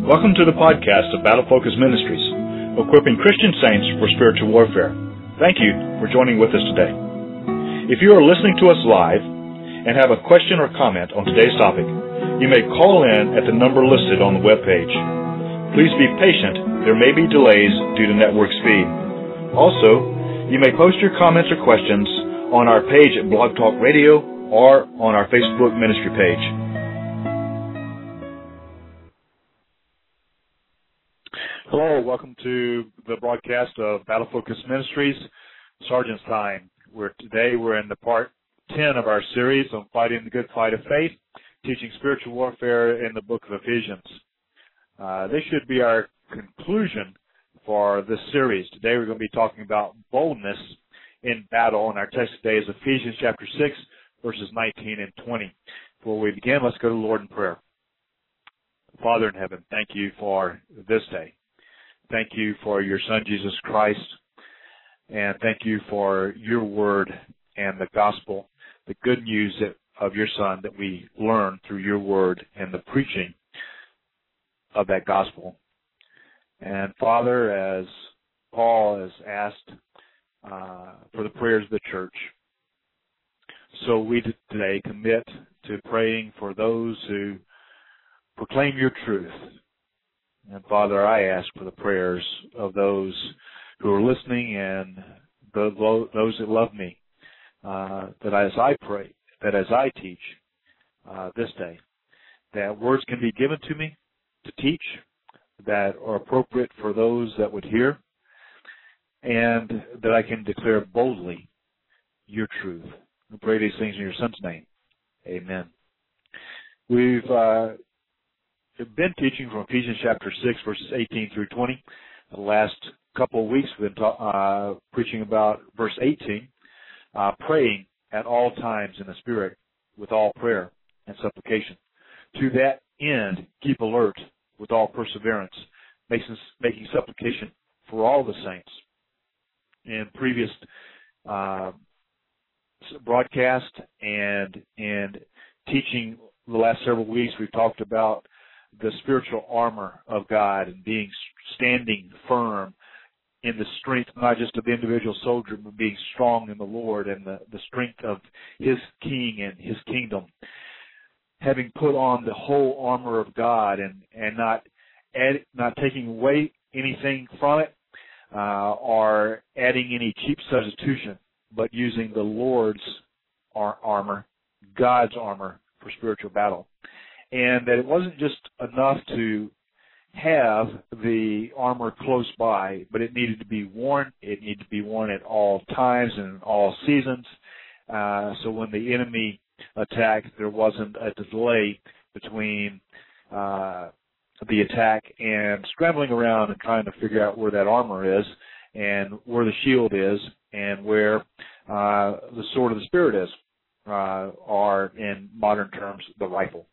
Welcome to the podcast of Battle Focus Ministries, equipping Christian saints for spiritual warfare. Thank you for joining with us today. If you are listening to us live and have a question or comment on today's topic, you may call in at the number listed on the webpage. Please be patient. There may be delays due to network speed. Also, you may post your comments or questions on our page at Blog Talk Radio or on our Facebook ministry page. Hello, welcome to the broadcast of Battle Focus Ministries, Sergeant's Time, where today we're in the part 10 of our series on fighting the good fight of faith, teaching spiritual warfare in the book of Ephesians. This should be our conclusion for this series. Today we're going to be talking about boldness in battle, and our text today is Ephesians chapter 6, verses 19 and 20. Before we begin, let's go to the Lord in prayer. Father in heaven, thank you for this day. Thank you for your Son, Jesus Christ, and thank you for your word and the gospel, the good news of your Son that we learn through your word and the preaching of that gospel. And Father, as Paul has asked for the prayers of the church, so we today commit to praying for those who proclaim your truth. And Father, I ask for the prayers of those who are listening and those that love me, that as I pray, that as I teach this day, that words can be given to me to teach that are appropriate for those that would hear, and that I can declare boldly your truth. We pray these things in your Son's name. Amen. We've been teaching from Ephesians chapter 6, verses 18 through 20. The last couple of weeks we've been preaching about verse 18, praying at all times in the Spirit with all prayer and supplication. To that end, keep alert with all perseverance, making supplication for all the saints. In previous broadcast and teaching the last several weeks, we've talked about the spiritual armor of God and standing firm in the strength, not just of the individual soldier, but being strong in the Lord and the strength of his King and his kingdom. Having put on the whole armor of God and not taking away anything from it or adding any cheap substitution, but using the Lord's armor, God's armor for spiritual battle. And that it wasn't just enough to have the armor close by, but it needed to be worn. It needed to be worn at all times and in all seasons. So when the enemy attacked, there wasn't a delay between the attack and scrambling around and trying to figure out where that armor is and where the shield is and where the sword of the Spirit is, or in modern terms, the rifle.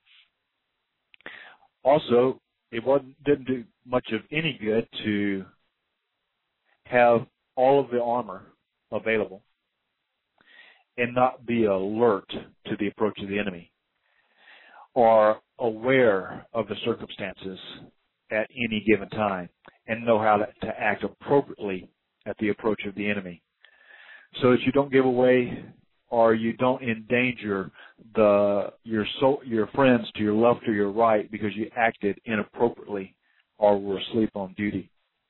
Also, it didn't do much of any good to have all of the armor available and not be alert to the approach of the enemy or aware of the circumstances at any given time and know how to act appropriately at the approach of the enemy, so that you don't give away or you don't endanger your friends to your left or your right because you acted inappropriately or were asleep on duty.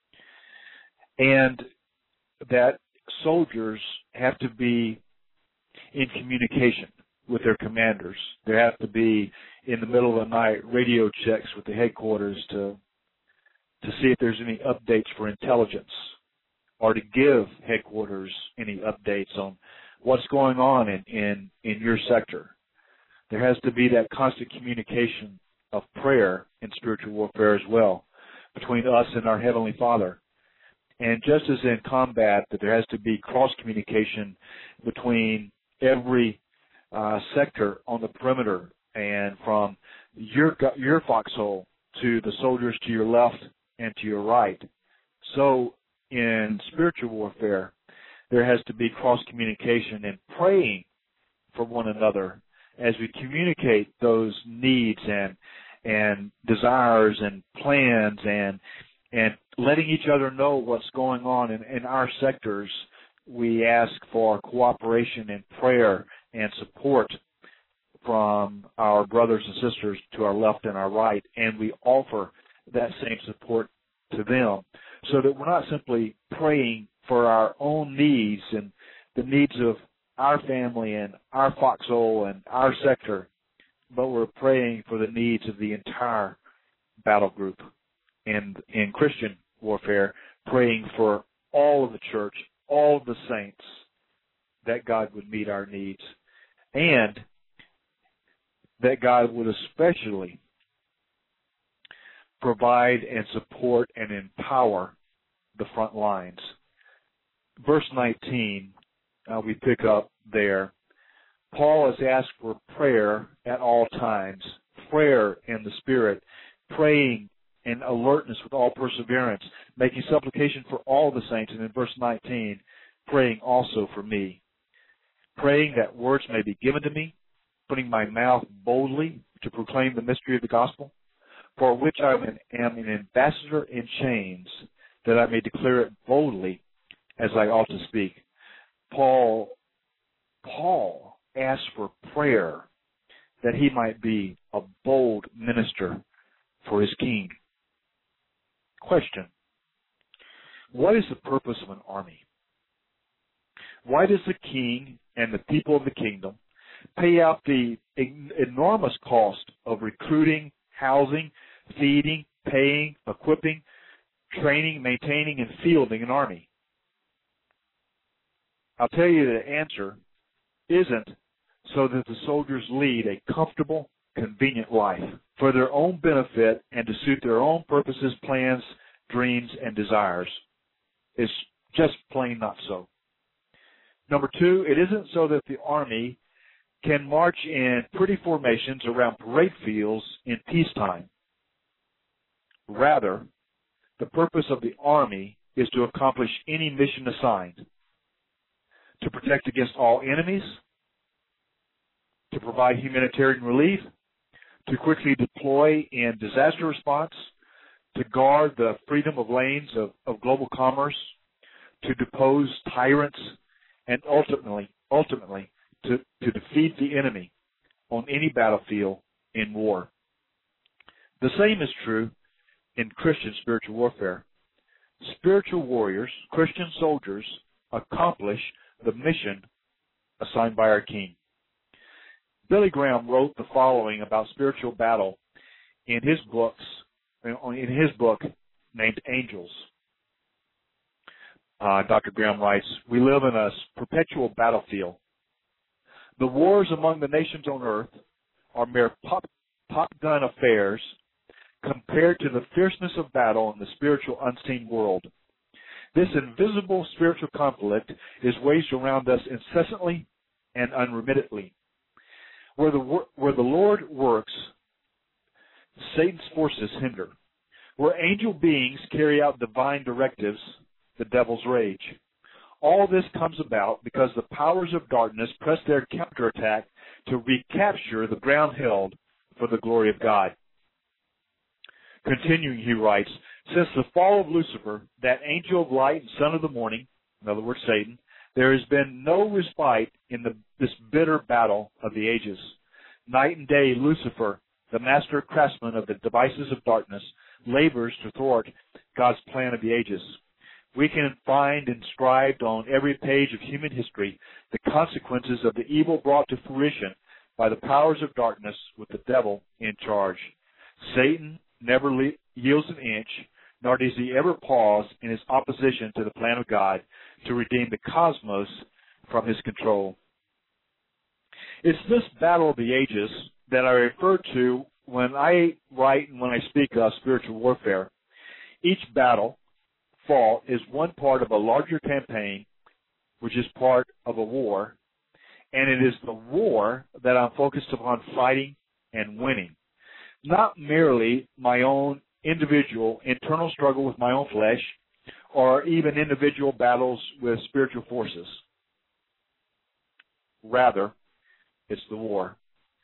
And that soldiers have to be in communication with their commanders. There have to be, in the middle of the night, radio checks with the headquarters to see if there's any updates for intelligence or to give headquarters any updates on what's going on in your sector. There has to be that constant communication of prayer in spiritual warfare as well between us and our Heavenly Father. And just as in combat, that there has to be cross-communication between every sector on the perimeter and from your foxhole to the soldiers to your left and to your right. So in spiritual warfare, there has to be cross-communication and praying for one another as we communicate those needs and desires and plans and letting each other know what's going on in our sectors. We ask for cooperation and prayer and support from our brothers and sisters to our left and our right, and we offer that same support to them so that we're not simply praying for our own needs and the needs of our family and our foxhole and our sector, but we're praying for the needs of the entire battle group. And in Christian warfare, praying for all of the church, all of the saints, that God would meet our needs, and that God would especially provide and support and empower the front lines. Verse 19, we pick up there. Paul has asked for prayer at all times, prayer in the Spirit, praying and alertness with all perseverance, making supplication for all the saints, and in verse 19, praying also for me, praying that words may be given to me, putting my mouth boldly to proclaim the mystery of the gospel, for which I am an ambassador in chains, that I may declare it boldly as I ought to speak. Paul asked for prayer that he might be a bold minister for his king. Question: what is the purpose of an army? Why does the king and the people of the kingdom pay out the enormous cost of recruiting, housing, feeding, paying, equipping, training, maintaining, and fielding an army? I'll tell you the answer isn't so that the soldiers lead a comfortable, convenient life for their own benefit and to suit their own purposes, plans, dreams, and desires. It's just plain not so. Number two, it isn't so that the army can march in pretty formations around parade fields in peacetime. Rather, the purpose of the army is to accomplish any mission assigned, to protect against all enemies, to provide humanitarian relief, to quickly deploy in disaster response, to guard the freedom of lanes of global commerce, to depose tyrants, and ultimately to defeat the enemy on any battlefield in war. The same is true in Christian spiritual warfare. Spiritual warriors, Christian soldiers, accomplish the mission assigned by our King. Billy Graham wrote the following about spiritual battle in his book named Angels. Dr. Graham writes, "We live in a perpetual battlefield. The wars among the nations on earth are mere pop gun affairs compared to the fierceness of battle in the spiritual unseen world. This invisible spiritual conflict is waged around us incessantly and unremittedly. Where the Lord works, Satan's forces hinder. Where angel beings carry out divine directives, the devil's rage. All this comes about because the powers of darkness press their counterattack to recapture the ground held for the glory of God." Continuing, he writes, "Since the fall of Lucifer, that angel of light and son of the morning," in other words, Satan, "there has been no respite in this bitter battle of the ages. Night and day, Lucifer, the master craftsman of the devices of darkness, labors to thwart God's plan of the ages. We can find inscribed on every page of human history the consequences of the evil brought to fruition by the powers of darkness with the devil in charge. Satan never yields an inch, nor does he ever pause in his opposition to the plan of God to redeem the cosmos from his control." It's this battle of the ages that I refer to when I write and when I speak of spiritual warfare. Each battle fought is one part of a larger campaign, which is part of a war, and it is the war that I'm focused upon fighting and winning, not merely my own individual internal struggle with my own flesh or even individual battles with spiritual forces. Rather, it's the war.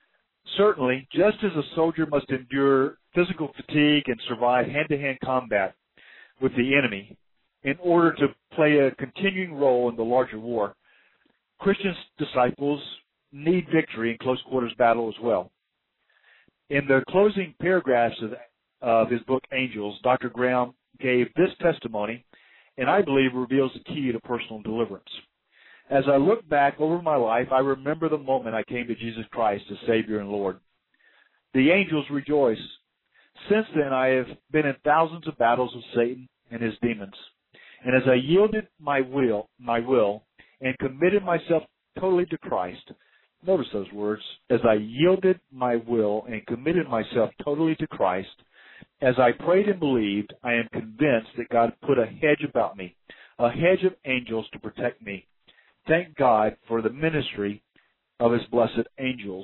Certainly, just as a soldier must endure physical fatigue and survive hand-to-hand combat with the enemy in order to play a continuing role in the larger war, Christian disciples need victory in close quarters battle as well. In the closing paragraphs of his book, Angels, Dr. Graham gave this testimony, and I believe reveals the key to personal deliverance. As I look back over my life, I remember the moment I came to Jesus Christ as Savior and Lord. The angels rejoice. Since then, I have been in thousands of battles with Satan and his demons. And as I yielded my will and committed myself totally to Christ, notice those words, as I yielded my will and committed myself totally to Christ, as I prayed and believed, I am convinced that God put a hedge about me, a hedge of angels to protect me. Thank God for the ministry of his blessed angels.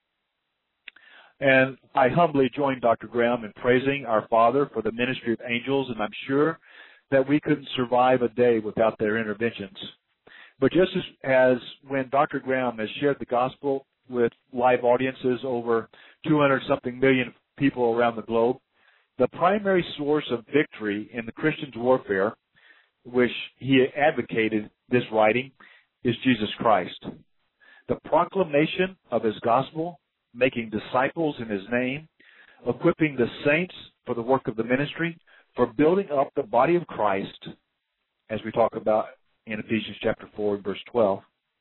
And I humbly join Dr. Graham in praising our Father for the ministry of angels, and I'm sure that we couldn't survive a day without their interventions. But just as when Dr. Graham has shared the gospel with live audiences, over 200-something million people around the globe, the primary source of victory in the Christian's warfare, which he advocated this writing, is Jesus Christ. The proclamation of his gospel, making disciples in his name, equipping the saints for the work of the ministry, for building up the body of Christ, as we talk about in Ephesians chapter 4 and verse 12.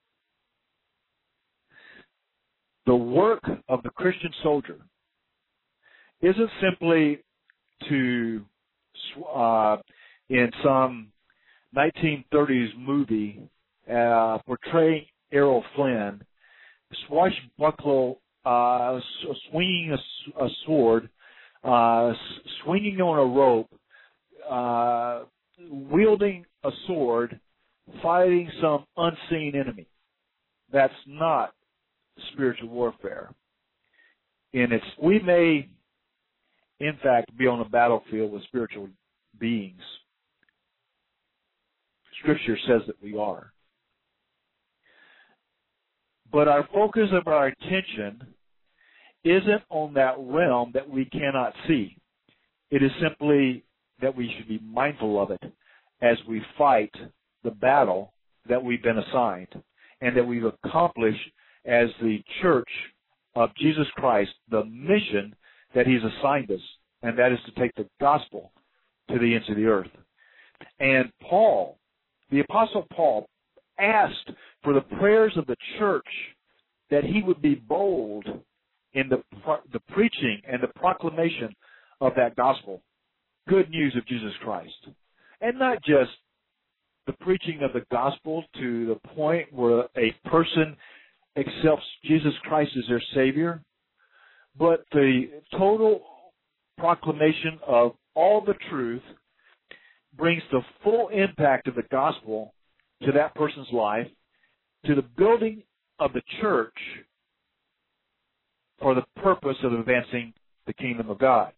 The work of the Christian soldier isn't simply to, in some 1930s movie, portraying Errol Flynn, swashbuckle, swinging a sword, swinging on a rope, wielding a sword, fighting some unseen enemy. That's not spiritual warfare. We may, in fact, be on a battlefield with spiritual beings. Scripture says that we are. But our focus of our attention isn't on that realm that we cannot see. It is simply that we should be mindful of it as we fight the battle that we've been assigned and that we've accomplished as the church of Jesus Christ, the mission that he's assigned us, and that is to take the gospel to the ends of the earth. And Paul, the Apostle Paul, asked for the prayers of the church that he would be bold in the preaching and the proclamation of that gospel, good news of Jesus Christ. And not just the preaching of the gospel to the point where a person accepts Jesus Christ as their Savior, but the total proclamation of all the truth brings the full impact of the gospel to that person's life, to the building of the church for the purpose of advancing the kingdom of God.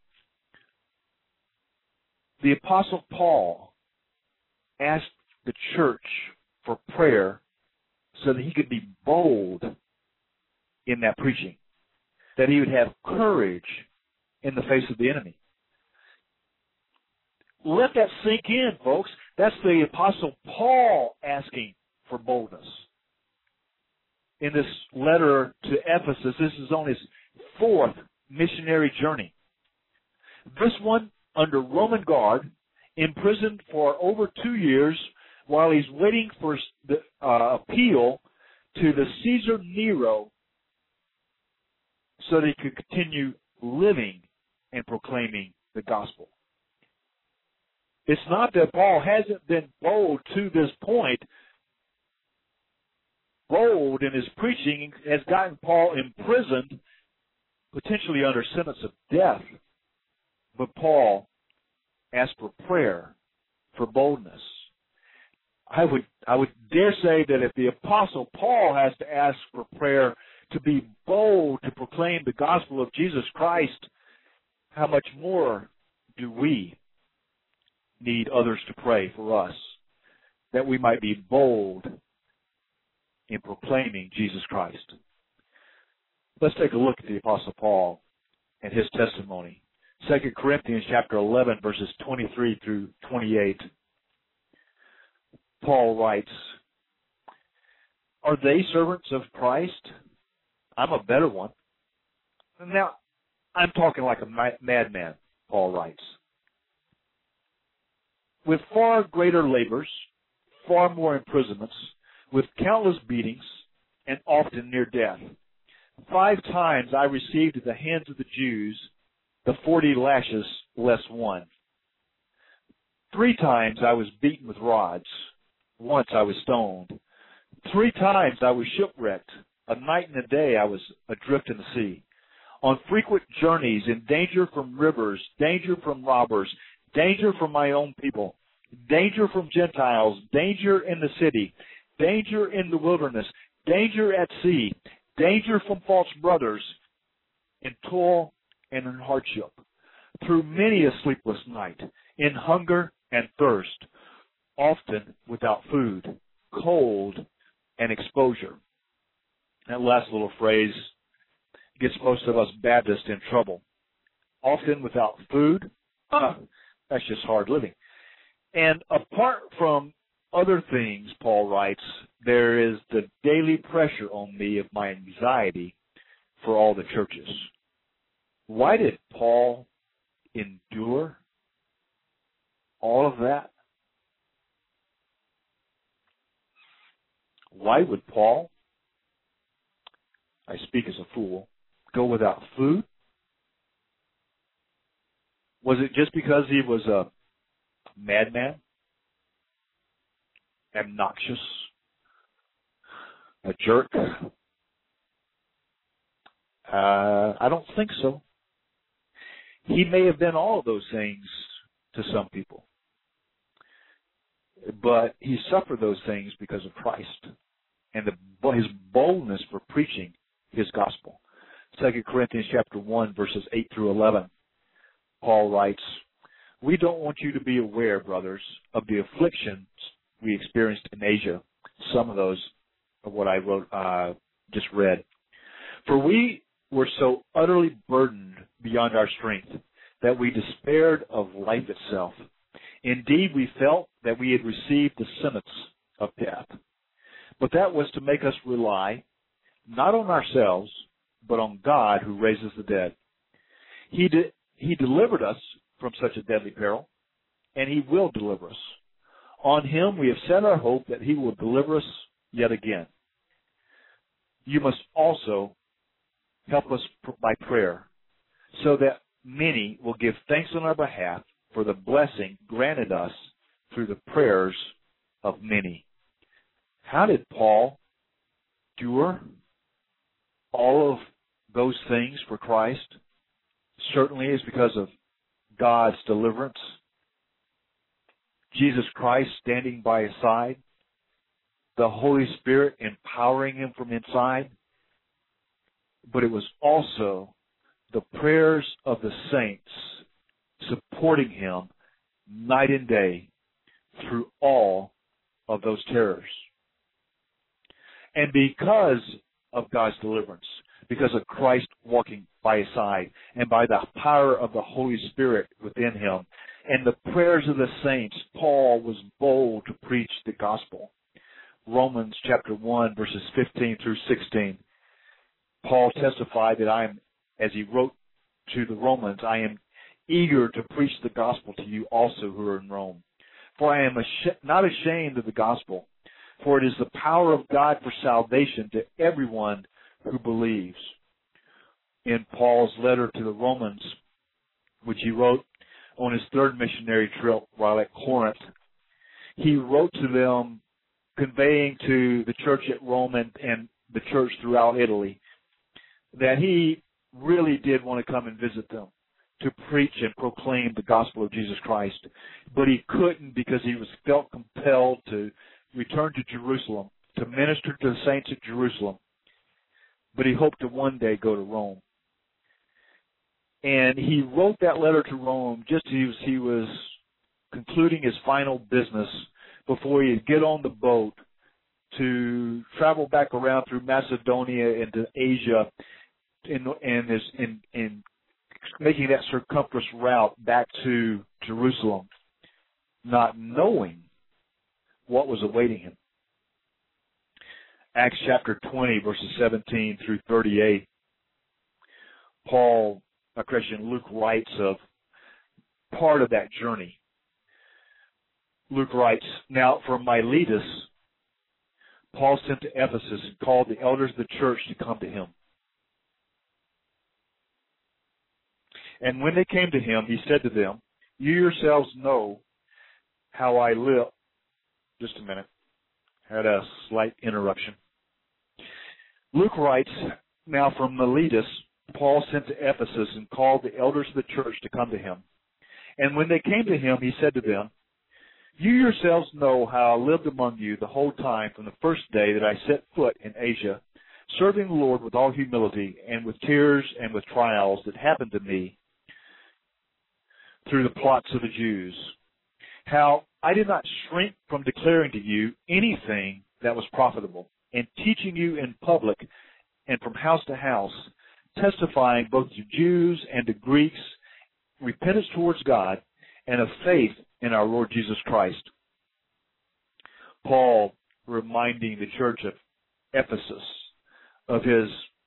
The Apostle Paul asked the church for prayer so that he could be bold in that preaching, that he would have courage in the face of the enemy. Let that sink in, folks. That's the Apostle Paul asking for boldness. In this letter to Ephesus, this is on his fourth missionary journey. This one under Roman guard, imprisoned for over 2 years while he's waiting for the appeal to the Caesar Nero so that he could continue living and proclaiming the gospel. It's not that Paul hasn't been bold to this point. Bold in his preaching has gotten Paul imprisoned, potentially under sentence of death. But Paul asked for prayer, for boldness. I would dare say that if the Apostle Paul has to ask for prayer to be bold to proclaim the gospel of Jesus Christ, how much more do we need others to pray for us, that we might be bold in proclaiming Jesus Christ. Let's take a look at the Apostle Paul and his testimony. 2 Corinthians chapter 11, verses 23 through 28. Paul writes, "Are they servants of Christ? I'm a better one." Now, I'm talking like a madman, Paul writes. "With far greater labors, far more imprisonments, with countless beatings, and often near death. 5 times I received at the hands of the Jews the 40 lashes less one. 3 times I was beaten with rods. Once I was stoned. 3 times I was shipwrecked. A night and a day I was adrift in the sea. On frequent journeys, in danger from rivers, danger from robbers, danger from my own people, danger from Gentiles, danger in the city, danger in the wilderness, danger at sea, danger from false brothers, in toil and in hardship, through many a sleepless night, in hunger and thirst, often without food, cold, and exposure." That last little phrase gets most of us Baptists in trouble. Often without food, that's just hard living. And apart from other things, Paul writes, there is the daily pressure on me of my anxiety for all the churches. Why did Paul endure all of that? Why would Paul, I speak as a fool, go without food? Was it just because he was a madman? Obnoxious? A jerk? I don't think so. He may have been all of those things to some people. But he suffered those things because of Christ and his boldness for preaching his gospel. 2 Corinthians chapter 1, verses 8 through 11, Paul writes, "We don't want you to be aware, brothers, of the afflictions we experienced in Asia." Some of those are what I wrote, just read. "For we were so utterly burdened beyond our strength that we despaired of life itself. Indeed, we felt that we had received the sentence of death. But that was to make us rely not on ourselves, but on God who raises the dead. He delivered us from such a deadly peril, and he will deliver us. On him we have set our hope that he will deliver us yet again. You must also help us by prayer, so that many will give thanks on our behalf for the blessing granted us through the prayers of many." How did Paul endure all of those things for Christ? Certainly it's because of God's deliverance, Jesus Christ standing by his side, the Holy Spirit empowering him from inside, but it was also the prayers of the saints supporting him night and day through all of those terrors. And because of God's deliverance, because of Christ walking by his side, and by the power of the Holy Spirit within him, and the prayers of the saints, Paul was bold to preach the gospel. Romans chapter 1, verses 15 through 16. Paul testified that as he wrote to the Romans, "I am eager to preach the gospel to you also who are in Rome. For I am not ashamed of the gospel, for it is the power of God for salvation to everyone who believes." In Paul's letter to the Romans, which he wrote on his 3rd missionary trip while at Corinth, he wrote to them conveying to the church at Rome and the church throughout Italy that he really did want to come and visit them to preach and proclaim the gospel of Jesus Christ. But he couldn't because he felt compelled to return to Jerusalem, to minister to the saints at Jerusalem. But he hoped to one day go to Rome. And he wrote that letter to Rome just as he was concluding his final business before he'd get on the boat to travel back around through Macedonia into Asia in making that circumference route back to Jerusalem, not knowing what was awaiting him. Acts chapter 20, verses 17 through 38, Luke writes of part of that journey. Luke writes, "Now from Miletus, Paul sent to Ephesus and called the elders of the church to come to him. And when they came to him, he said to them, 'You yourselves know how I live.'" Just a minute. Had a slight interruption. Luke writes, "Now from Miletus, Paul sent to Ephesus and called the elders of the church to come to him. And when they came to him, he said to them, 'You yourselves know how I lived among you the whole time from the first day that I set foot in Asia, serving the Lord with all humility and with tears and with trials that happened to me through the plots of the Jews. How I did not shrink from declaring to you anything that was profitable, and teaching you in public and from house to house, testifying both to Jews and to Greeks repentance towards God and of faith in our Lord Jesus Christ." Paul reminding the church of Ephesus of his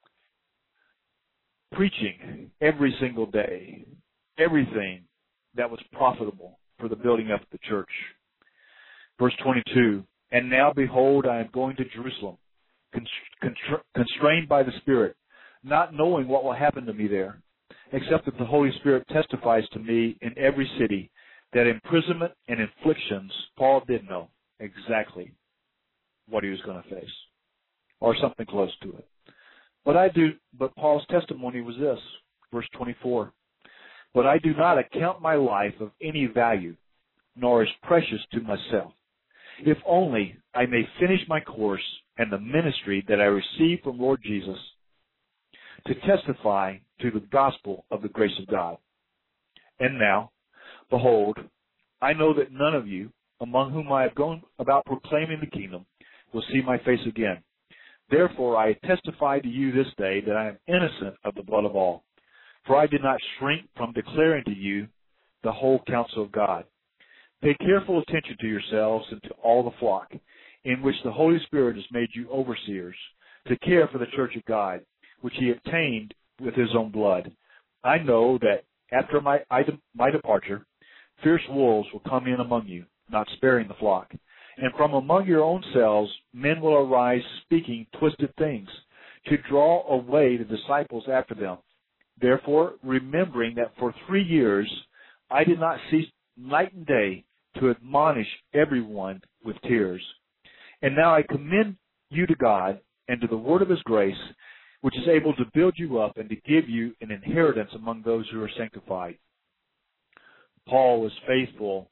preaching every single day, everything that was profitable for the building up of the church. Verse 22, "And now behold, I am going to Jerusalem, constrained by the Spirit, not knowing what will happen to me there, except that the Holy Spirit testifies to me in every city that imprisonment and afflictions." Paul did know exactly what he was going to face, or something close to it. But Paul's testimony was this, verse 24, "But I do not account my life of any value, nor as precious to myself, if only I may finish my course and the ministry that I received from Lord Jesus, to testify to the gospel of the grace of God. And now, behold, I know that none of you, among whom I have gone about proclaiming the kingdom, will see my face again. Therefore I testify to you this day that I am innocent of the blood of all. For I did not shrink from declaring to you the whole counsel of God. Pay careful attention to yourselves and to all the flock, in which the Holy Spirit has made you overseers, to care for the church of God, which he obtained with his own blood. I know that after my departure, fierce wolves will come in among you, not sparing the flock. And from among your own selves men will arise speaking twisted things, to draw away the disciples after them. Therefore, remembering that for 3 years I did not cease night and day to admonish everyone with tears. And now I commend you to God and to the word of his grace, which is able to build you up and to give you an inheritance among those who are sanctified." Paul was faithful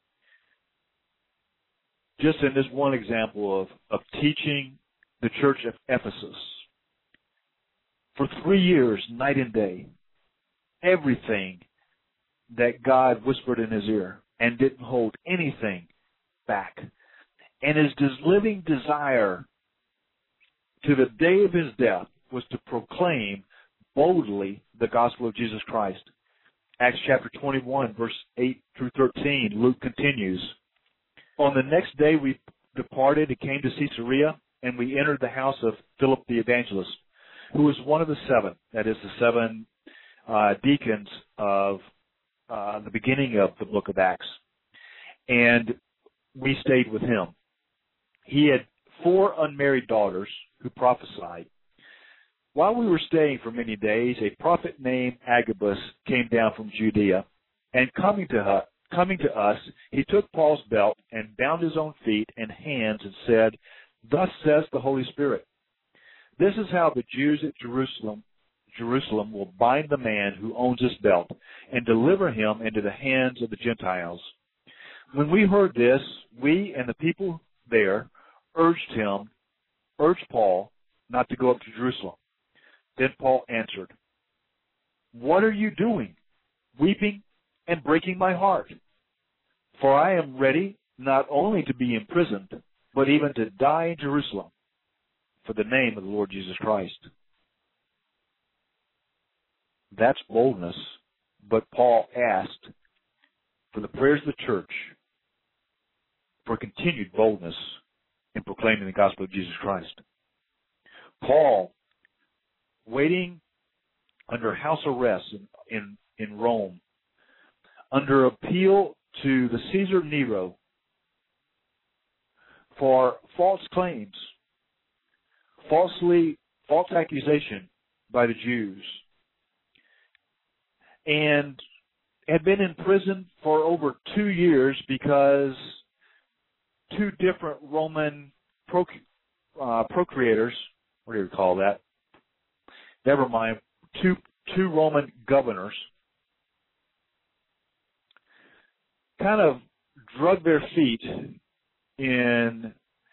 just in this one example of teaching the church of Ephesus. For 3 years, night and day, everything that God whispered in his ear and didn't hold anything back. And his living desire to the day of his death was to proclaim boldly the gospel of Jesus Christ. Acts chapter 21, verse 8 through 13, Luke continues. "On the next day we departed and came to Caesarea, and we entered the house of Philip the evangelist, who was one of the seven," that is the seven deacons of the beginning of the book of Acts. And we stayed with him. He had 4 unmarried daughters who prophesied. While we were staying for many days, a prophet named Agabus came down from Judea, and coming to us, he took Paul's belt and bound his own feet and hands and said, "Thus says the Holy Spirit, this is how the Jews at Jerusalem will bind the man who owns this belt and deliver him into the hands of the Gentiles." When we heard this, we and the people there urged Paul not to go up to Jerusalem. Then Paul answered, "What are you doing, weeping and breaking my heart? For I am ready not only to be imprisoned, but even to die in Jerusalem for the name of the Lord Jesus Christ." That's boldness. But Paul asked for the prayers of the church for continued boldness in proclaiming the gospel of Jesus Christ. Paul, waiting under house arrest in Rome, under appeal to the Caesar Nero for false claims, false accusation by the Jews, and had been in prison for over 2 years because two different Roman procurators, what do you call that? Never mind, two Roman governors kind of drug their feet in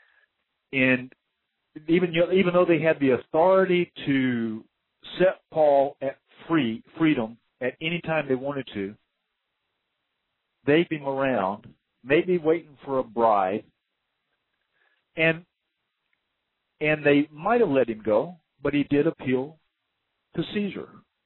even though they had the authority to set Paul at freedom at any time they wanted to. They came around, maybe waiting for a bribe, and they might have let him go, but he did appeal to Caesar.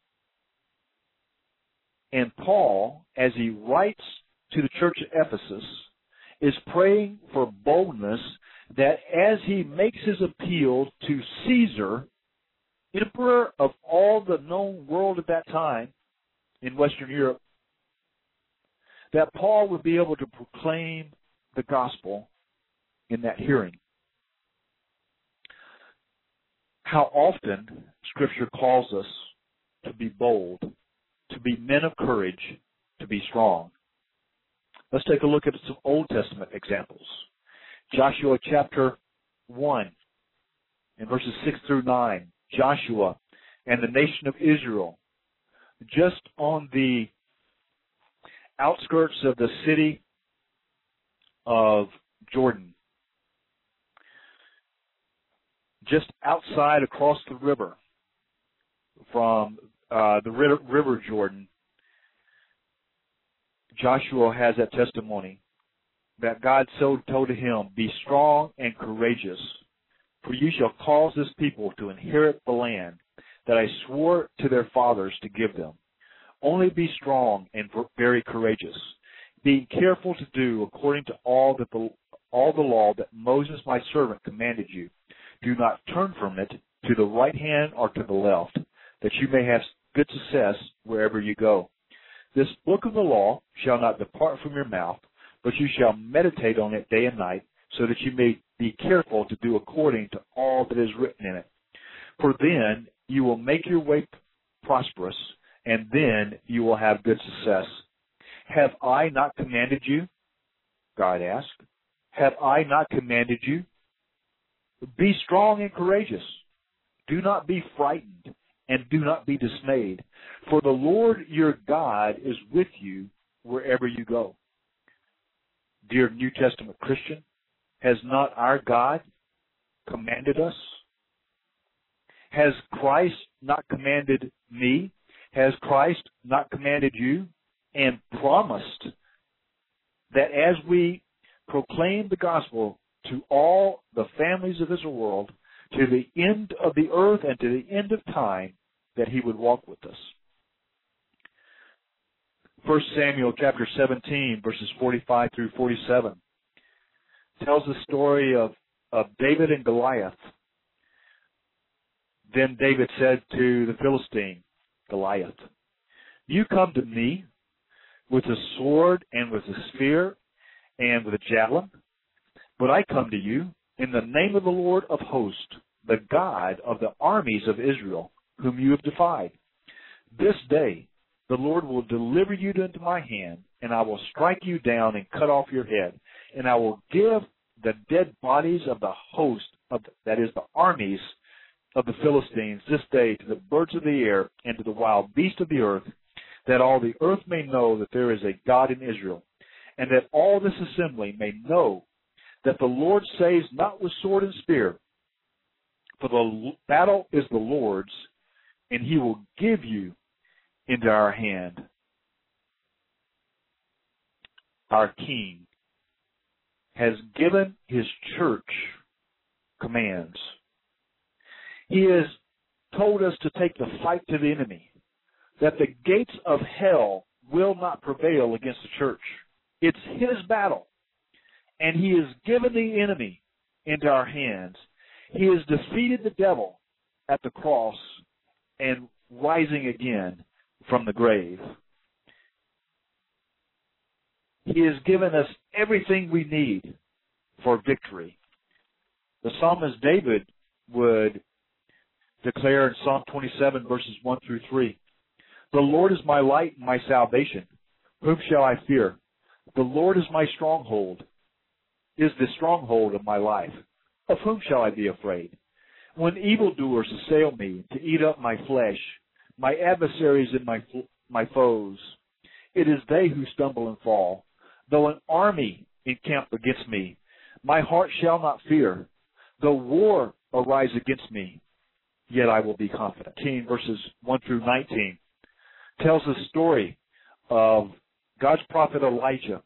And Paul, as he writes to the church at Ephesus, is praying for boldness that as he makes his appeal to Caesar, emperor of all the known world at that time in Western Europe, that Paul would be able to proclaim the gospel in that hearing. How often Scripture calls us to be bold, to be men of courage, to be strong. Let's take a look at some Old Testament examples. Joshua chapter 1 and verses 6 through 9. Joshua and the nation of Israel, just on the outskirts of the city of Jordan, just outside across the river from the river Jordan. Joshua has that testimony that God so told him, "Be strong and courageous, for you shall cause this people to inherit the land that I swore to their fathers to give them. Only be strong and very courageous, being careful to do according to all the law that Moses my servant commanded you. Do not turn from it to the right hand or to the left, that you may have good success wherever you go. This book of the law shall not depart from your mouth, but you shall meditate on it day and night, so that you may be careful to do according to all that is written in it. For then you will make your way prosperous, and then you will have good success. Have I not commanded you?" God asked. "Have I not commanded you? Be strong and courageous. Do not be frightened, and do not be dismayed. For the Lord your God is with you wherever you go." Dear New Testament Christian, has not our God commanded us? Has Christ not commanded me? Has Christ not commanded you and promised that as we proclaim the gospel to all the families of this world, to the end of the earth and to the end of time, that he would walk with us? 1 Samuel chapter 17, verses 45 through 47, tells the story of David and Goliath. Then David said to the Philistine, Goliath, "You come to me with a sword and with a spear and with a javelin, but I come to you in the name of the Lord of hosts, the God of the armies of Israel, whom you have defied. This day the Lord will deliver you into my hand, and I will strike you down and cut off your head, and I will give the dead bodies of the host, that is the armies of the Philistines, this day to the birds of the air and to the wild beasts of the earth, that all the earth may know that there is a God in Israel, and that all this assembly may know that the Lord saves not with sword and spear, for the battle is the Lord's, and he will give you into our hand." Our King has given his church commands. He has told us to take the fight to the enemy, that the gates of hell will not prevail against the church. It's his battle. And he has given the enemy into our hands. He has defeated the devil at the cross and rising again from the grave. He has given us everything we need for victory. The psalmist David would declare in Psalm 27, verses 1 through 3, "The Lord is my light and my salvation. Whom shall I fear? The Lord is my stronghold, is the stronghold of my life. Of whom shall I be afraid? When evildoers assail me to eat up my flesh, my adversaries and my foes, it is they who stumble and fall. Though an army encamp against me, my heart shall not fear. Though war arise against me, yet I will be confident." Verses 1 through 19 tells the story of God's prophet Elijah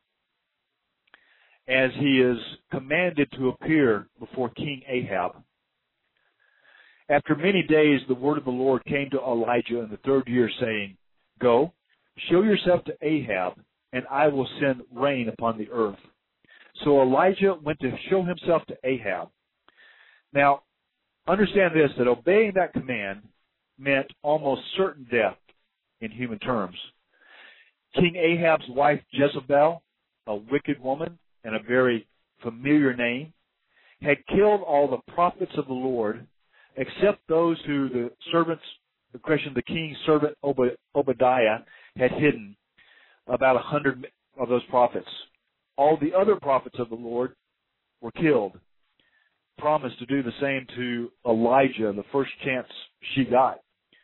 as he is commanded to appear before King Ahab. After many days, the word of the Lord came to Elijah in the 3rd year, saying, "Go, show yourself to Ahab, and I will send rain upon the earth." So Elijah went to show himself to Ahab. Now, understand this, that obeying that command meant almost certain death in human terms. King Ahab's wife Jezebel, a wicked woman and a very familiar name, had killed all the prophets of the Lord except those who the king's servant Obadiah had hidden, about 100 of those prophets. All the other prophets of the Lord were killed. Promised to do the same to Elijah the first chance she got.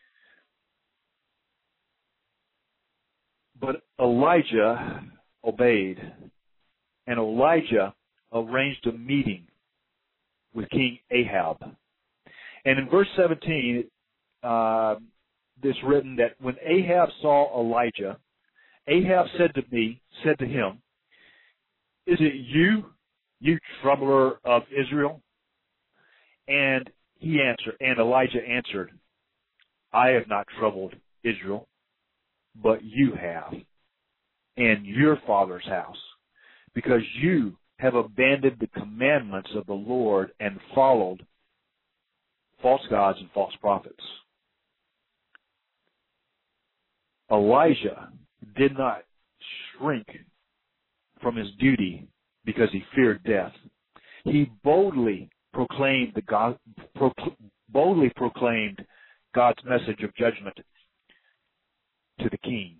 But Elijah obeyed, and Elijah arranged a meeting with King Ahab. And in verse 17, it's written that when Ahab saw Elijah, Ahab said to him, "Is it you troubler of Israel?" And Elijah answered, "I have not troubled Israel, but you have, and your father's house, because you have abandoned the commandments of the Lord and followed false gods and false prophets." Elijah did not shrink from his duty because he feared death. He boldly proclaimed God's message of judgment to the king.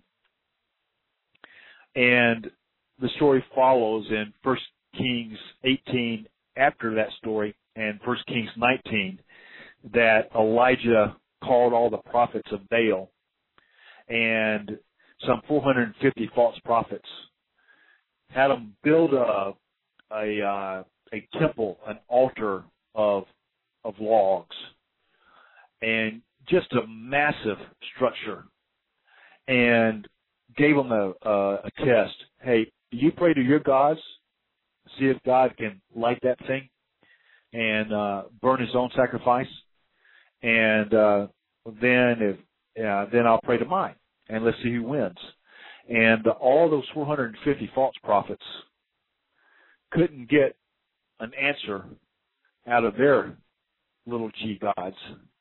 And the story follows in 1 Kings 18 after that story, and 1 Kings 19, that Elijah called all the prophets of Baal and some 450 false prophets, had them build a temple, an altar of logs, and just a massive structure, and gave them a test. Hey, you pray to your gods, see if God can light that thing and burn his own sacrifice, and then I'll pray to mine, and let's see who wins. And all those 450 false prophets couldn't get an answer out of their little g gods.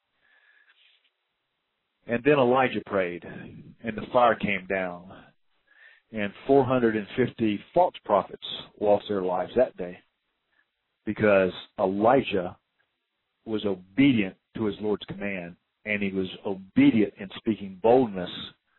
And then Elijah prayed, and the fire came down, and 450 false prophets lost their lives that day because Elijah was obedient to his Lord's command, and he was obedient in speaking boldness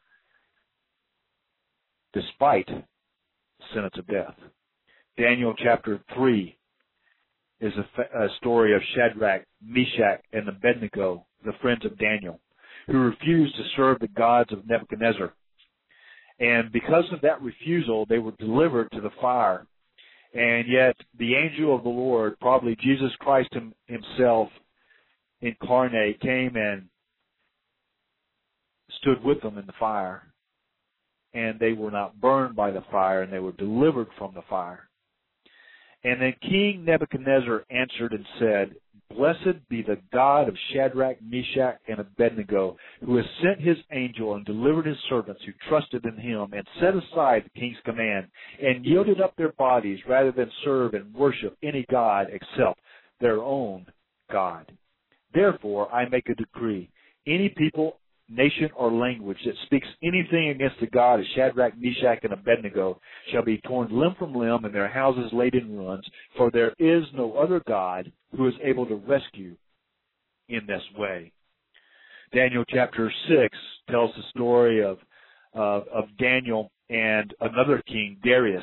despite sentence of death. Daniel chapter 3 is a story of Shadrach, Meshach, and Abednego, the friends of Daniel, who refused to serve the gods of Nebuchadnezzar. And because of that refusal, they were delivered to the fire. And yet the angel of the Lord, probably Jesus Christ himself incarnate, came and stood with them in the fire. And they were not burned by the fire, and they were delivered from the fire. And then King Nebuchadnezzar answered and said, blessed be the God of Shadrach, Meshach, and Abednego, who has sent his angel and delivered his servants who trusted in him and set aside the king's command and yielded up their bodies rather than serve and worship any god except their own God. Therefore, I make a decree. Any people, nation, or language that speaks anything against the God of Shadrach, Meshach, and Abednego shall be torn limb from limb and their houses laid in ruins, for there is no other God who is able to rescue in this way. Daniel chapter 6 tells the story of Daniel and another king, Darius.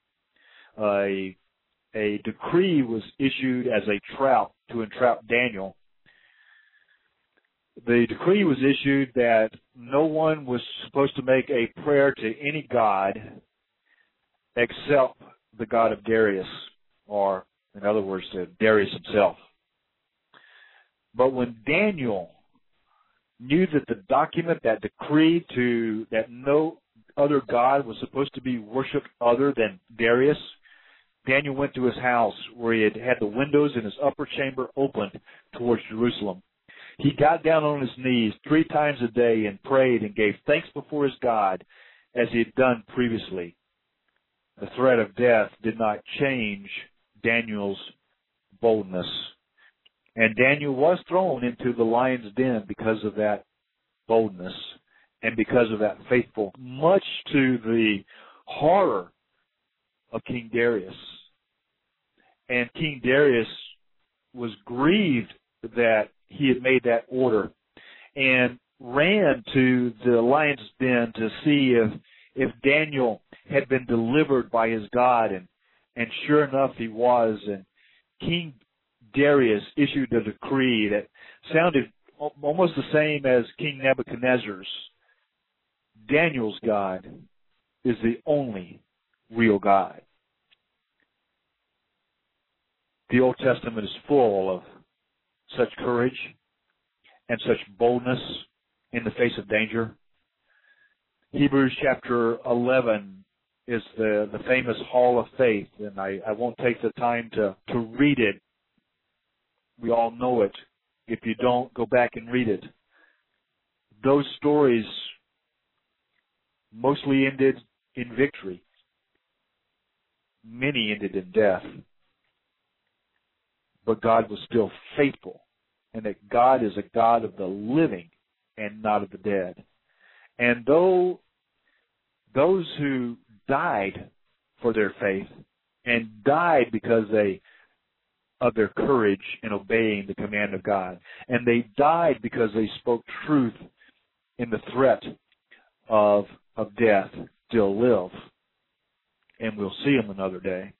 A decree was issued as a trap to entrap Daniel. The decree was issued that no one was supposed to make a prayer to any god except the God of Darius, or in other words, Darius himself. But when Daniel knew that the document, that decree that no other god was supposed to be worshipped other than Darius, Daniel went to his house where he had the windows in his upper chamber opened towards Jerusalem. He got down on his knees 3 times a day and prayed and gave thanks before his God as he had done previously. The threat of death did not change Daniel's boldness. And Daniel was thrown into the lion's den because of that boldness and because of that faithful, much to the horror of King Darius. And King Darius was grieved that he had made that order and ran to the lion's den to see if Daniel had been delivered by his God, and sure enough he was. And King Darius issued a decree that sounded almost the same as King Nebuchadnezzar's. Daniel's God is the only real God. The Old Testament is full of such courage and such boldness in the face of danger. Hebrews chapter 11 is the famous Hall of Faith, and I won't take the time to read it. We all know it. If you don't, go back and read it. Those stories mostly ended in victory. Many ended in death. But God was still faithful, and that God is a God of the living and not of the dead. And though those who died for their faith and died because of their courage in obeying the command of God, and they died because they spoke truth in the threat of death, still live, and we'll see them another day.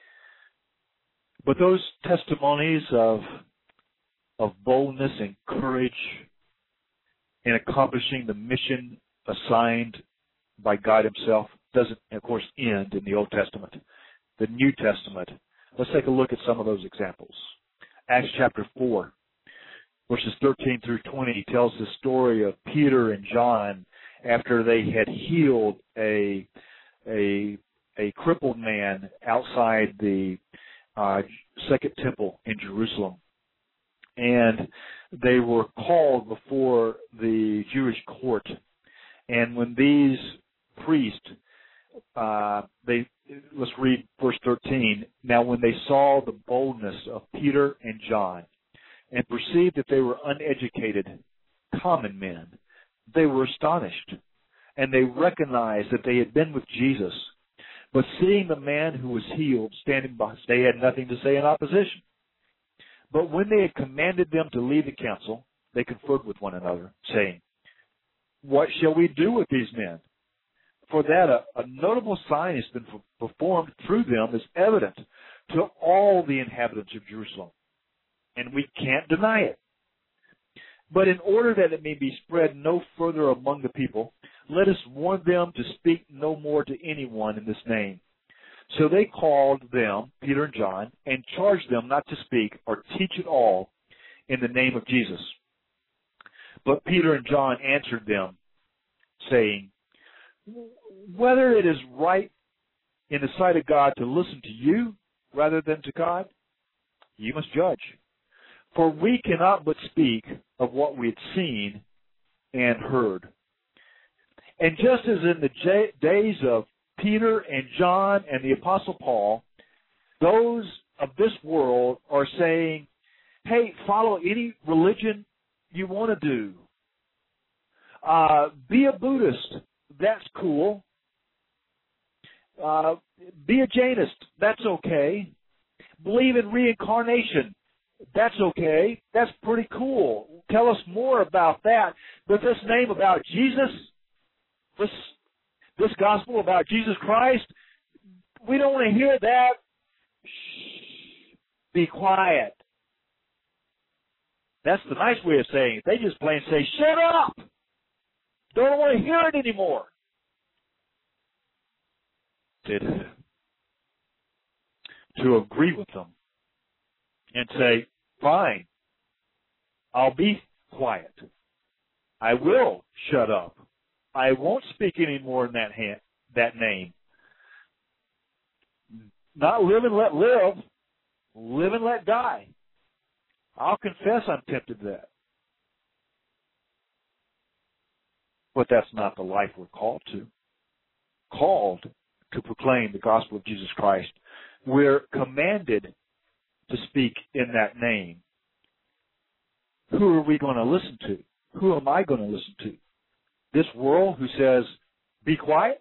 But those testimonies of boldness and courage in accomplishing the mission assigned by God himself doesn't, of course, end in the Old Testament. The New Testament, let's take a look at some of those examples. Acts chapter 4, verses 13 through 20 tells the story of Peter and John after they had healed a crippled man outside the Second Temple in Jerusalem. And they were called before the Jewish court. And when these priests, let's read verse 13. Now when they saw the boldness of Peter and John and perceived that they were uneducated, common men, they were astonished. And they recognized that they had been with Jesus. But seeing the man who was healed standing by, they had nothing to say in opposition. But when they had commanded them to leave the council, they conferred with one another, saying, "What shall we do with these men? For that a notable sign has been performed through them is evident to all the inhabitants of Jerusalem, and we can't deny it. But in order that it may be spread no further among the people, let us warn them to speak no more to anyone in this name." So they called them, Peter and John, and charged them not to speak or teach at all in the name of Jesus. But Peter and John answered them, saying, "Whether it is right in the sight of God to listen to you rather than to God, you must judge. For we cannot but speak of what we had seen and heard. And just as in the days of Peter and John and the Apostle Paul, those of this world are saying, hey, follow any religion you want to do. Be a Buddhist. That's cool. Be a Jainist. That's okay. Believe in reincarnation. That's okay. That's pretty cool. Tell us more about that. But this name about Jesus, this gospel about Jesus Christ, we don't want to hear that. Shh. Be quiet. That's the nice way of saying it. They just plain say, shut up. Don't want to hear it anymore. To agree with them and say, fine, I'll be quiet. I will shut up. I won't speak any more in that name. Not live and let live. Live and let die. I'll confess I'm tempted to that. But that's not the life we're called to. Called to proclaim the gospel of Jesus Christ. We're commanded to speak in that name. Who are we going to listen to? Who am I going to listen to? This world who says, be quiet?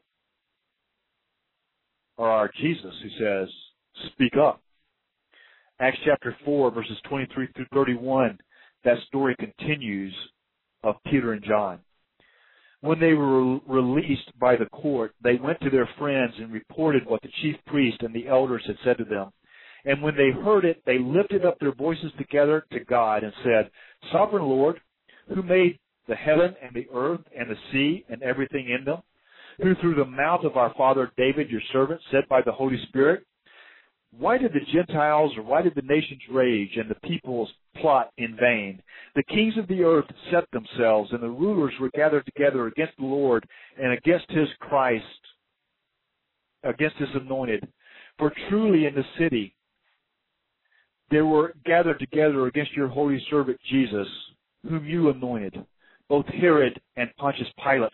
Or our Jesus who says, speak up? Acts chapter 4, verses 23 through 31, that story continues of Peter and John. When they were released by the court, they went to their friends and reported what the chief priest and the elders had said to them. And when they heard it, they lifted up their voices together to God and said, Sovereign Lord, who made the heaven and the earth and the sea and everything in them, who through the mouth of our father David, your servant, said by the Holy Spirit, why did the Gentiles or why did the nations rage and the peoples plot in vain? The kings of the earth set themselves, and the rulers were gathered together against the Lord and against his Christ, against his anointed. For truly in the city they were gathered together against your holy servant Jesus, whom you anointed, both Herod and Pontius Pilate,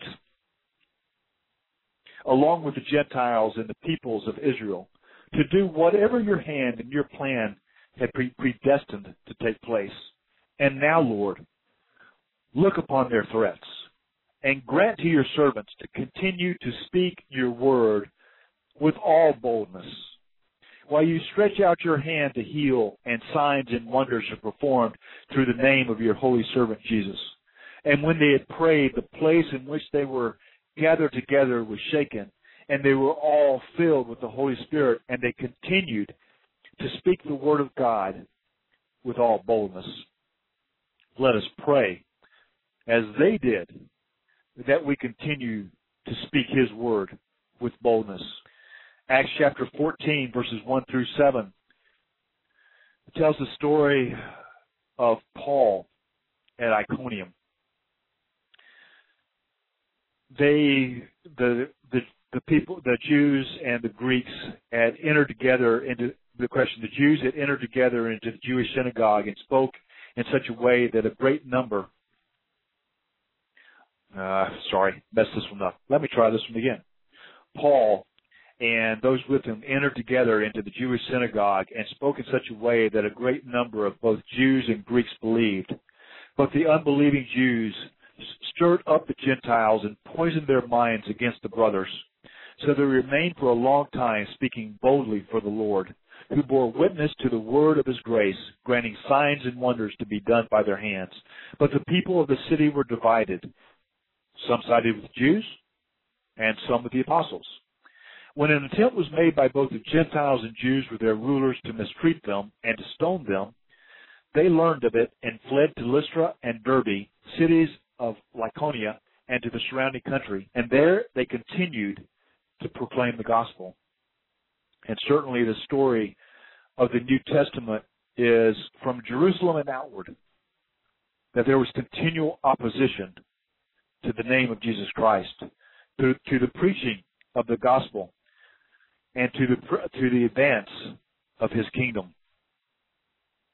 along with the Gentiles and the peoples of Israel, to do whatever your hand and your plan had predestined to take place. And now, Lord, look upon their threats and grant to your servants to continue to speak your word with all boldness, while you stretch out your hand to heal and signs and wonders are performed through the name of your holy servant Jesus. And when they had prayed, the place in which they were gathered together was shaken, and they were all filled with the Holy Spirit, and they continued to speak the word of God with all boldness. Let us pray, as they did, that we continue to speak his word with boldness. Acts chapter 14, verses 1 through 7, tells the story of Paul at Iconium. The people, the Jews and the Greeks had entered together into the Jews had entered together into the Jewish synagogue and spoke in such a way that a great number, messed this one up. Let me try this one again. Paul and those with him entered together into the Jewish synagogue and spoke in such a way that a great number of both Jews and Greeks believed. But the unbelieving Jews stirred up the Gentiles and poisoned their minds against the brothers. So they remained for a long time speaking boldly for the Lord, who bore witness to the word of his grace, granting signs and wonders to be done by their hands. But the people of the city were divided. Some sided with the Jews and some with the apostles. When an attempt was made by both the Gentiles and Jews with their rulers to mistreat them and to stone them, they learned of it and fled to Lystra and Derbe, cities of Lycaonia, and to the surrounding country. And there they continued to proclaim the gospel. And certainly the story of the New Testament is from Jerusalem and outward, that there was continual opposition to the name of Jesus Christ, to the preaching of the gospel, and to the advance of his kingdom.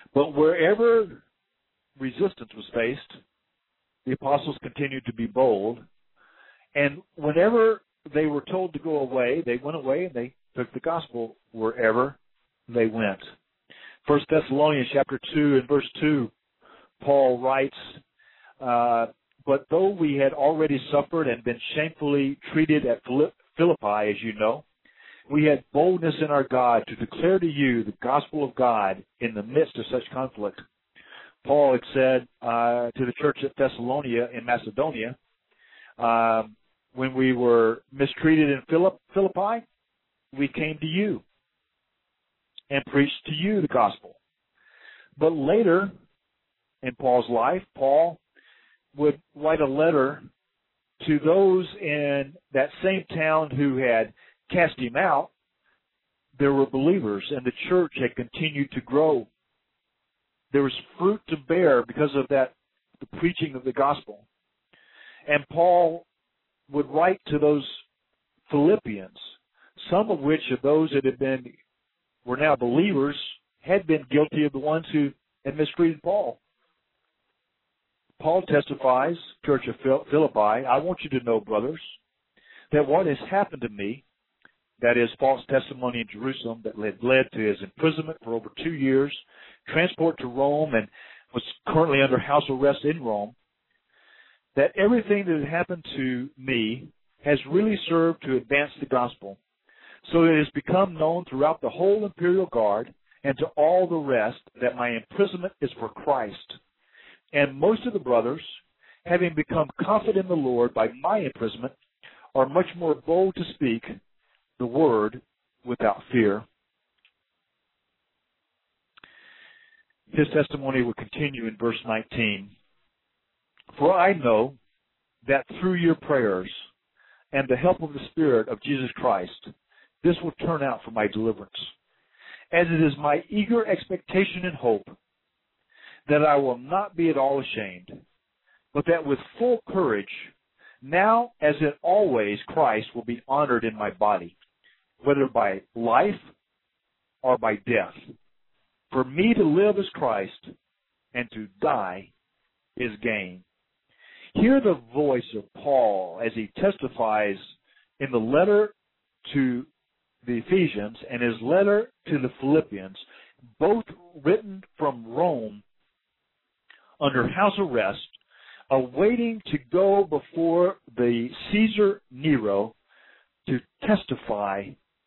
But wherever resistance was faced, the apostles continued to be bold. And whenever they were told to go away, they went away and they took the gospel wherever they went. 1 Thessalonians chapter 2 and verse 2, Paul writes, but though we had already suffered and been shamefully treated at Philippi, as you know, we had boldness in our God to declare to you the gospel of God in the midst of such conflict. Paul had said to the church at Thessalonica in Macedonia, when we were mistreated in Philippi, we came to you and preached to you the gospel. But later in Paul's life, Paul would write a letter to those in that same town who had cast him out. There were believers, and the church had continued to grow. There was fruit to bear because of that, the preaching of the gospel. And Paul would write to those Philippians, some of which of those that were now believers had been guilty of the ones who had mistreated Paul. Paul testifies, Church of Philippi, I want you to know, brothers, that what has happened to me, that is false testimony in Jerusalem that led to his imprisonment for over 2 years, transport to Rome, and was currently under house arrest in Rome, that everything that had happened to me has really served to advance the gospel, so that it has become known throughout the whole imperial guard and to all the rest that my imprisonment is for Christ. And most of the brothers, having become confident in the Lord by my imprisonment, are much more bold to speak the word without fear. His testimony will continue in verse 19. For I know that through your prayers and the help of the Spirit of Jesus Christ, this will turn out for my deliverance, as it is my eager expectation and hope that I will not be at all ashamed, but that with full courage, now as in always, Christ will be honored in my body, whether by life or by death. For me to live is Christ, and to die is gain. Hear the voice of Paul as he testifies in the letter to the Ephesians and his letter to the Philippians, both written from Rome under house arrest, awaiting to go before the Caesar Nero to testify.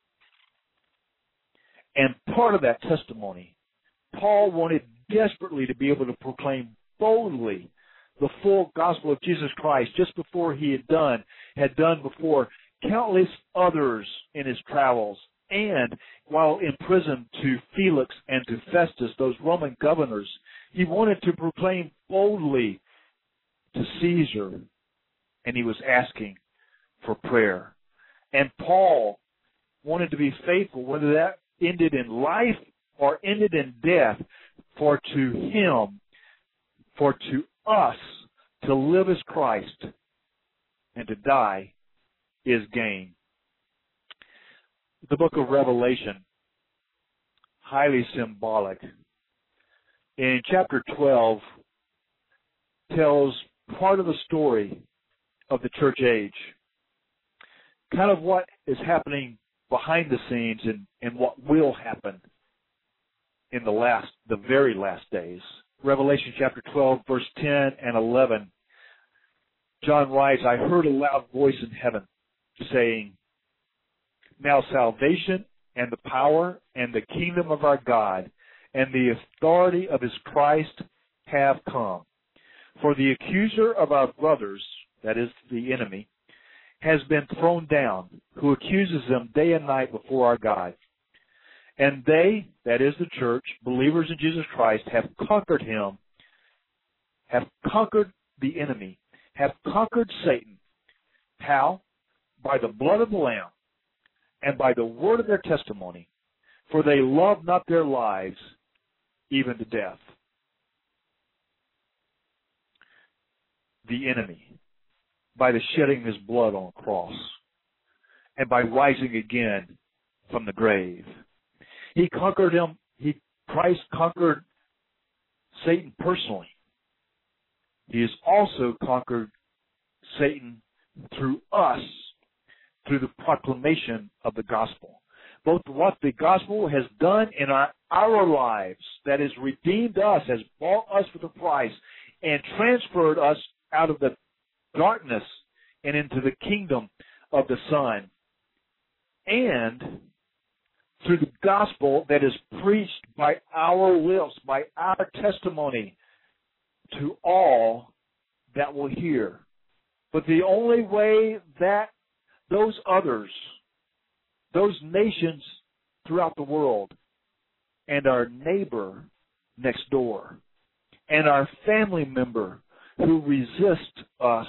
And part of that testimony, Paul wanted desperately to be able to proclaim boldly the full gospel of Jesus Christ, just before he had done before countless others in his travels, and while in prison to Felix and to Festus, those Roman governors. He wanted to proclaim boldly to Caesar, and he was asking for prayer. And Paul wanted to be faithful, whether that ended in life or ended in death, for to him, for to us, to live as Christ and to die is gain. The book of Revelation, highly symbolic. In chapter 12, tells part of the story of the church age, kind of what is happening behind the scenes and what will happen in the very last days. Revelation chapter 12, verse 10 and 11, John writes, I heard a loud voice in heaven saying, now salvation and the power and the kingdom of our God and the authority of his Christ have come. For the accuser of our brothers, that is the enemy, has been thrown down, who accuses them day and night before our God. And they, that is the church, believers in Jesus Christ, have conquered him, have conquered the enemy, have conquered Satan. How? By the blood of the Lamb and by the word of their testimony, for they love not their lives even to death. The enemy, by the shedding of his blood on a cross and by rising again from the grave. He conquered him. Christ conquered Satan personally. He has also conquered Satan through us, through the proclamation of the gospel. Both what the gospel has done in our lives, that has redeemed us, has bought us with a price, and transferred us out of the darkness and into the kingdom of the Son. And through the gospel that is preached by our lips, by our testimony to all that will hear. But the only way that those others, those nations throughout the world, and our neighbor next door, and our family member who resist us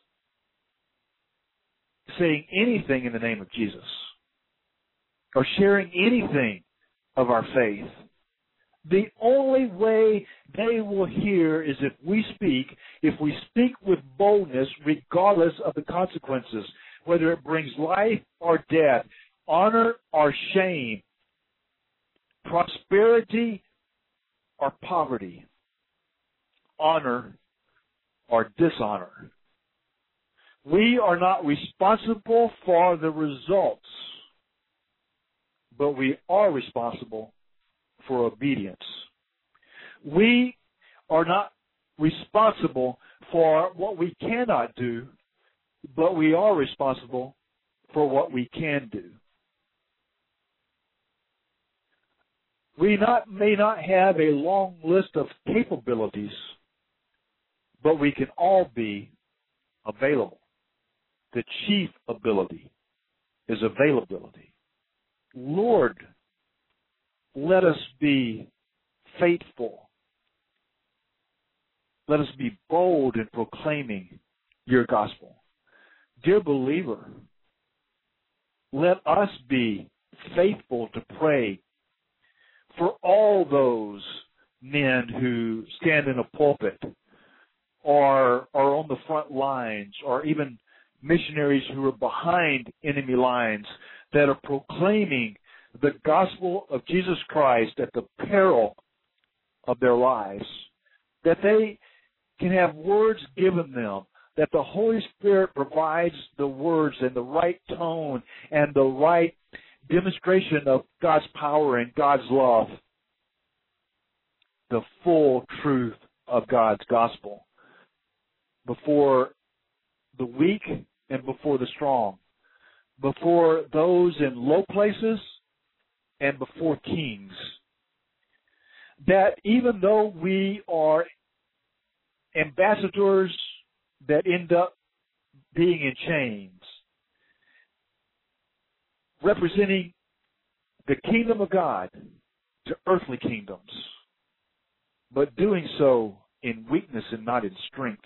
saying anything in the name of Jesus, or sharing anything of our faith, the only way they will hear is if we speak with boldness regardless of the consequences, whether it brings life or death, honor or shame, prosperity or poverty, honor or dishonor. We are not responsible for the results, but we are responsible for obedience. We are not responsible for what we cannot do, but we are responsible for what we can do. We may not have a long list of capabilities, but we can all be available. The chief ability is availability. Lord, let us be faithful. Let us be bold in proclaiming your gospel. Dear believer, let us be faithful to pray for all those men who stand in a pulpit or are on the front lines, or even missionaries who are behind enemy lines that are proclaiming the gospel of Jesus Christ at the peril of their lives, that they can have words given them, that the Holy Spirit provides the words and the right tone and the right demonstration of God's power and God's love, the full truth of God's gospel before the weak and before the strong, before those in low places and before kings. That even though we are ambassadors that end up being in chains, representing the kingdom of God to earthly kingdoms, but doing so in weakness and not in strength,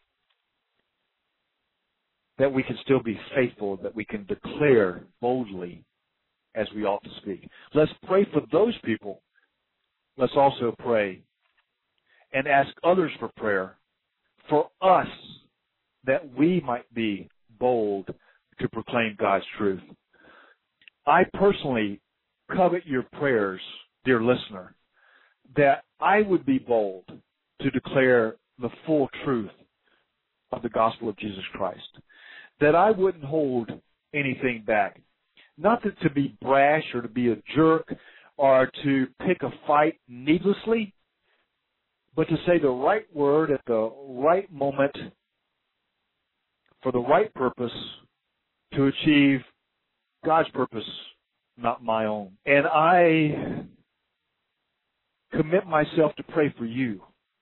that we can still be faithful, that we can declare boldly as we ought to speak. Let's pray for those people. Let's also pray and ask others for prayer for us, that we might be bold to proclaim God's truth. I personally covet your prayers, dear listener, that I would be bold to declare the full truth of the gospel of Jesus Christ, that I wouldn't hold anything back, not to be brash or to be a jerk or to pick a fight needlessly, but to say the right word at the right moment for the right purpose to achieve God's purpose, not my own. And I commit myself to pray for you,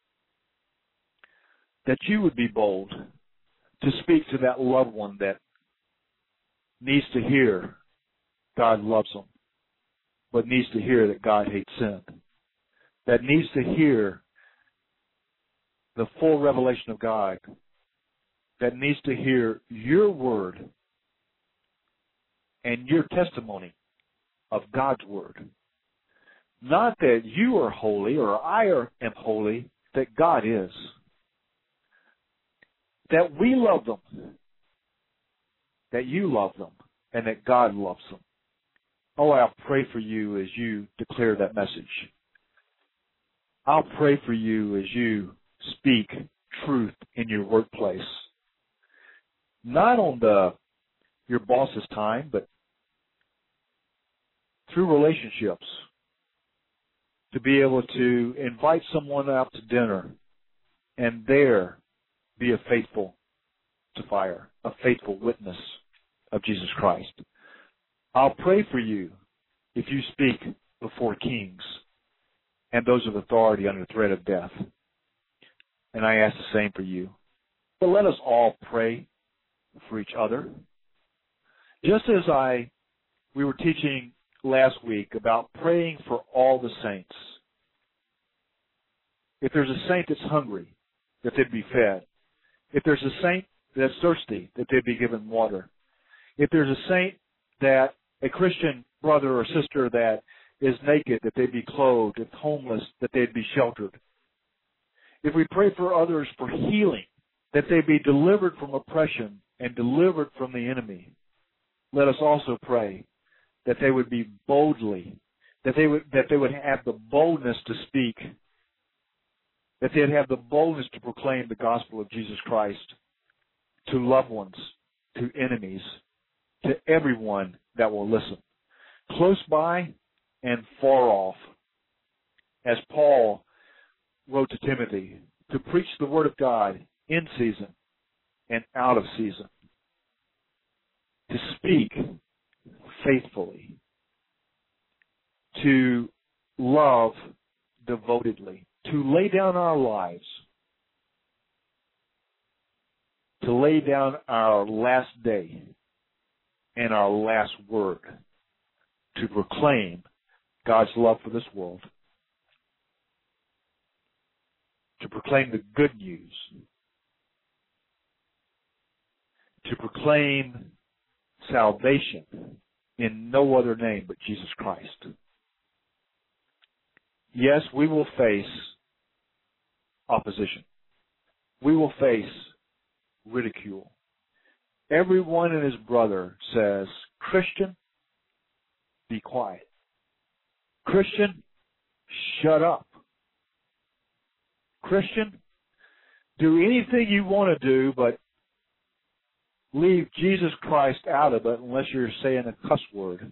that you would be bold to speak to that loved one that needs to hear God loves them, but needs to hear that God hates sin, that needs to hear the full revelation of God, that needs to hear your word and your testimony of God's word. Not that you are holy or I am holy, that God is. That we love them, that you love them, and that God loves them. Oh, I'll pray for you as you declare that message. I'll pray for you as you speak truth in your workplace. Not on your boss's time, but through relationships, to be able to invite someone out to dinner and there be a faithful witness of Jesus Christ. I'll pray for you if you speak before kings and those of authority under threat of death. And I ask the same for you. But let us all pray for each other. Just as we were teaching last week about praying for all the saints. If there's a saint that's hungry, that they'd be fed. If there's a saint that's thirsty, that they'd be given water. If there's a saint a Christian brother or sister that is naked, that they'd be clothed. If homeless, that they'd be sheltered. If we pray for others for healing, that they be delivered from oppression and delivered from the enemy, let us also pray that they would be that they would have the boldness to speak, that they'd have the boldness to proclaim the gospel of Jesus Christ to loved ones, to enemies, to everyone that will listen, close by and far off. As Paul wrote to Timothy, to preach the word of God in season and out of season, to speak faithfully, to love devotedly, to lay down our lives, to lay down our last day and our last word, to proclaim God's love for this world, to proclaim the good news, to proclaim salvation in no other name but Jesus Christ. Yes, we will face opposition. We will face ridicule. Everyone and his brother says, Christian, be quiet. Christian, shut up. Christian, do anything you want to do, but leave Jesus Christ out of it unless you're saying a cuss word.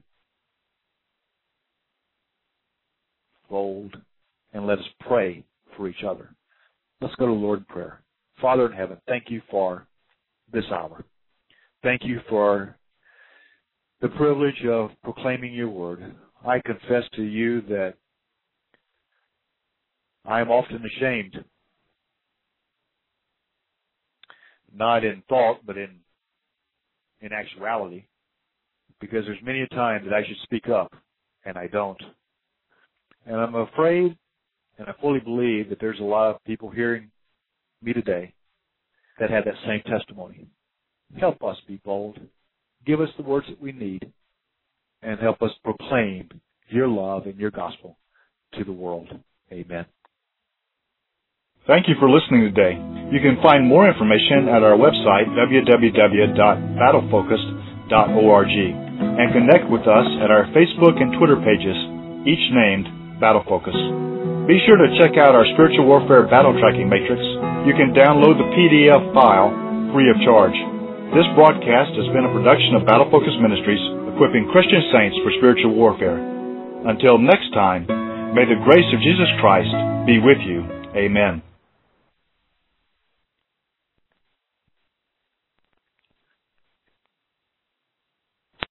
Fold and let us pray for each other. Let's go to the Lord in prayer. Father in heaven, thank you for this hour. Thank you for the privilege of proclaiming your word. I confess to you that I am often ashamed, not in thought, but in actuality, because there's many a time that I should speak up, and I don't. And I'm afraid, and I fully believe, that there's a lot of people hearing me today that have that same testimony. Help us be bold. Give us the words that we need, and help us proclaim your love and your gospel to the world. Amen. Thank you for listening today. You can find more information at our website, www.battlefocused.org, and connect with us at our Facebook and Twitter pages, each named Battle Focus. Be sure to check out our Spiritual Warfare Battle Tracking Matrix. You can download the PDF file free of charge. This broadcast has been a production of Battle Focus Ministries, equipping Christian saints for spiritual warfare. Until next time, may the grace of Jesus Christ be with you. Amen.